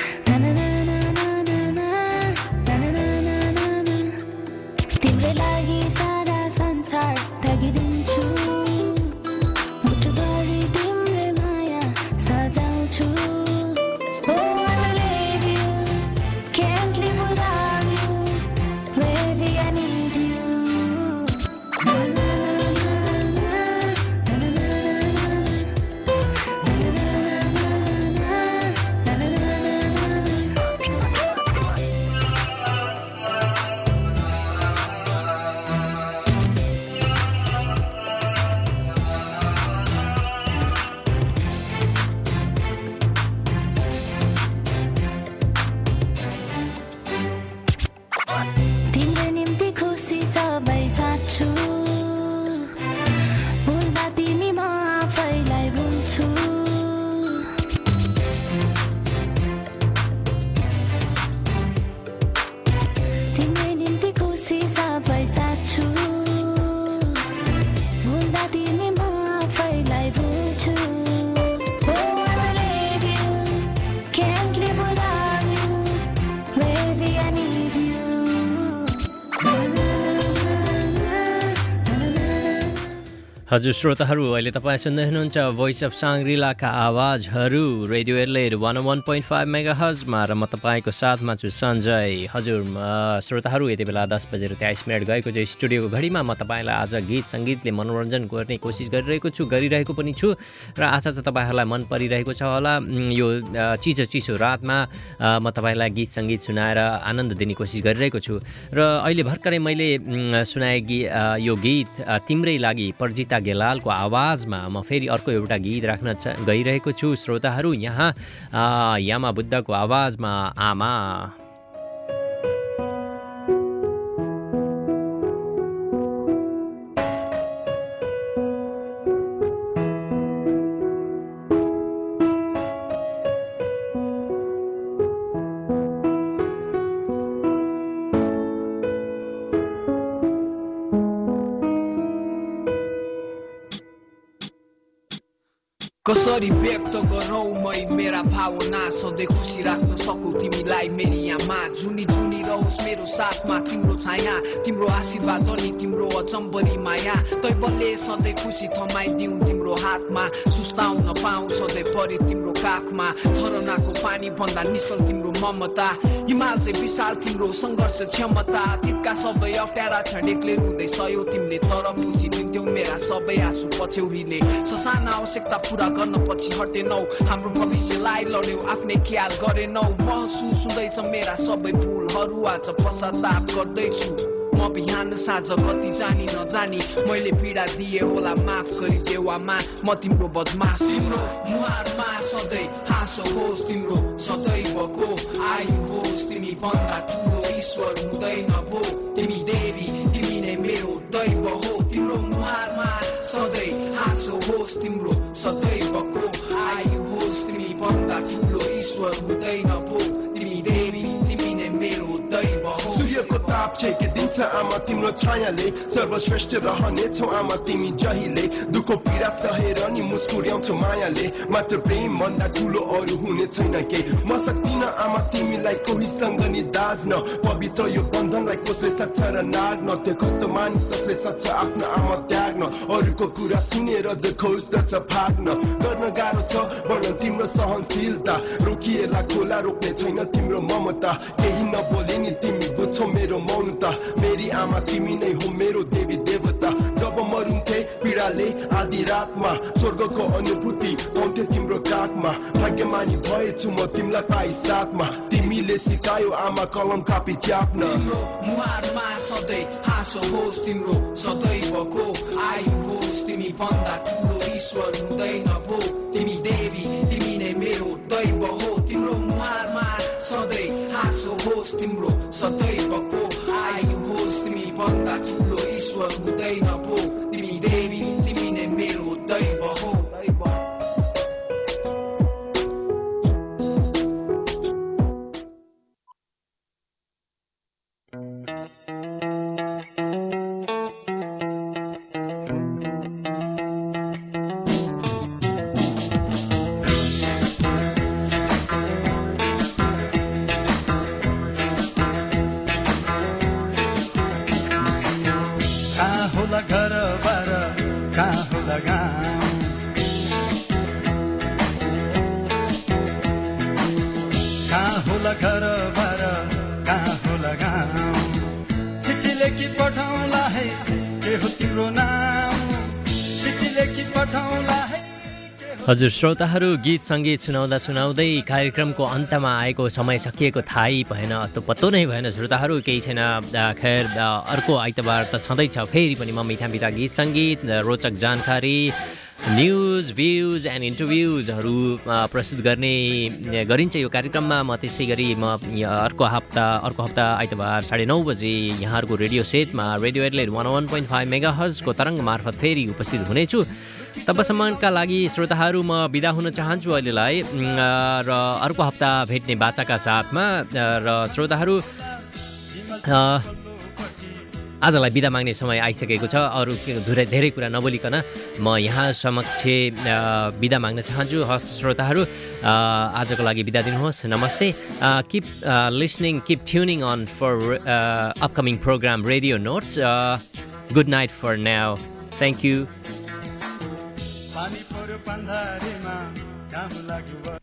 तिम्रै लागि हजुर श्रोताहरू अहिले तपाईँ सुन्दै हुनुहुन्छ भोइस अफ साङ्ग्रिलाका आवाजहरू radio Adelaide one one point five mega हर्जमा र म तपाईँको साथमा छु सञ्जय। हजुर श्रोताहरू यति बेला दस बजेर तेइस मिनट गएको छ स्टुडियोको घडीमा। म तपाईँलाई आज गीत सङ्गीतले मनोरञ्जन गर्ने कोसिस गरिरहेको छु गरिरहेको पनि छु र आशा छ तपाईँहरूलाई मन परिरहेको छ होला। यो चिसो चिसो रातमा म तपाईँलाई गीत सङ्गीत सुनाएर आनन्द दिने कोसिस गरिरहेको छु र अहिले भर्खरै मैले सुनाए गी यो गीत तिम्रै लागि परिजिता गेलालको आवाजमा म फेरि अर्को एउटा गीत राख्न गइरहेको छु श्रोताहरू। यहाँ यामा बुद्धको आवाजमा आमा। कसरी व्यक्त गरौँ मै मेरा भावना सधैँ खुसी राख्न सकौँ तिमीलाई मेरी आमा। जुनी जुनी रहोस् मेरो साथमा तिम्रो छाया तिम्रो आशीर्वाद अनि तिम्रो अचम्बरी माया। तै बलले सधैँ खुसी थमाइदिउँ तिम्रो हातमा सुस्ताउन पाऊँ सधैँ परि तिम्रो काखमा। झरनाको पानी भन्दा निश्चल तिम्रो ममता हिमाल चाहिँ विशाल तिम्रो सङ्घर्ष क्षमता। तिनका सबै अप्ठ्यारा क्षण एक्लै रुँदै सयौ तिमीले तर बुझिदिन्थ्यौ मेरा सबै आँसु पछ्यौरीले। ससाना आवश्यकता पुरा गर्न पछि हटेनौ हाम्रो भविष्यलाई लड्यौ आफ्नै ख्याल गरेनौ। महसुस हुँदैछ मेरा सबै भुलहरू आज पश्चाताप गर्दैछु। म बिहान साँझ कति जानी नजानी मैले पीडा दिए होला माफ गरिदेऊ आमा। म तिम्रो बदमास तिम्रो मुहारमा सधैँ हाँसो होस् तिम्रो सदैवको आयु होस् तिमी भन्दा ठुलो ईश्वर हुँदैन भो। तिमी देवी तिमी नै मेरो दैव हो तिम्रो मुहारमा सधैँ हाँसो होस् तिम्रो सदैवको आयु होस् तिमी भन्दा ठुलो ईश्वर हुँदैन भो। तिमी देवी तिमी नै मेरो दैव हो। सूर्यको ताप छेकिदिन्छ आमा तिम्रो छायाले सर्वश्रेष्ठ रहनेछौ आमा तिमी जहिले। दुःख पीडा सहेर नि मुस्कुर्याउँछौ मायाले मात्र प्रेम भन्दा ठुलो अरू हुने छैन के। म सक्दिन आमा तिमीलाई कोहीसँग नि दाज्न पवित्र यो बन्धनलाई कसले सक्छ र नाग्न। त्यो कस्तो मानिस जसले सक्छ आफ्नो आमा त्याग्न अरूको कुरा सुनेर ज खोज्दछ भाग्न। गर्न गाह्रो छ वर्णन तिम्रो सहनशीलता रोकिएला खोला रोक्ने छैन तिम्रो ममता। केही नबोले नि तिमी बुझ्छौ मेरो मौनता मेरी आमा तिमी नै हो मेरो देवी देवता। जब मरुन्थे पीडाले आधी रातमा स्वर्गको अनुभूति पाउँथे तिम्रो काखमा। भाग्यमानी भएछु म तिमीलाई पाइ साथमा तिमीले सिकायो आमा कलम कापी च्याप्न। मुहारमा सधैँ हाँसो होस् तिम्रो सदैवको आयु होस् तिमी भन्दा ठुलो ईश्वर हुँदैन भो। तिमी देवी तिमी नै मेरो दैव हो तिम्रो मुहारमा सधैँ हाँसो होस् तिम्रो सदैवको आयु होस् तिमी भन्दा ठुलो ईश्वर हुँदैन भो। तिमी देवी तिमी नै मेरो दैव हो। हजुर श्रोताहरू गीत सङ्गीत सुनाउँदा सुनाउँदै कार्यक्रमको अन्तमा आएको समय सकिएको थाहै भएन त पत्तो नै भएन श्रोताहरू। केही छैन खैर अर्को आइतबार त छँदैछ फेरि पनि म मिठा मिठा गीत सङ्गीत रोचक जानकारी न्युज भ्युज एन्ड इन्टरभ्युजहरू प्रस्तुत गर्ने गरिन्छ यो कार्यक्रममा। म त्यसै गरी म अर्को हप्ता अर्को हप्ता आइतबार साढे नौ बजे यहाँहरूको रेडियो सेटमा radio Adelaide one one point five mega हर्जको तरङ्ग मार्फत फेरि उपस्थित हुनेछु। तबसम्मका लागि श्रोताहरू म बिदा हुन चाहन्छु अहिलेलाई र अर्को हप्ता भेट्ने बाचाका साथमा। र श्रोताहरू आजलाई बिदा माग्ने समय आइसकेको छ। अरू धेरै धेरै कुरा नबोलिकन म यहाँ समक्ष बिदा माग्न चाहन्छु। हस् श्रोताहरू आजको लागि बिदा दिनुहोस्। नमस्ते। Keep listening keep tuning on for upcoming program radio notes. Good night for now. Thank you. पानी पर्यो पान्धारीमा घाम लाग्यो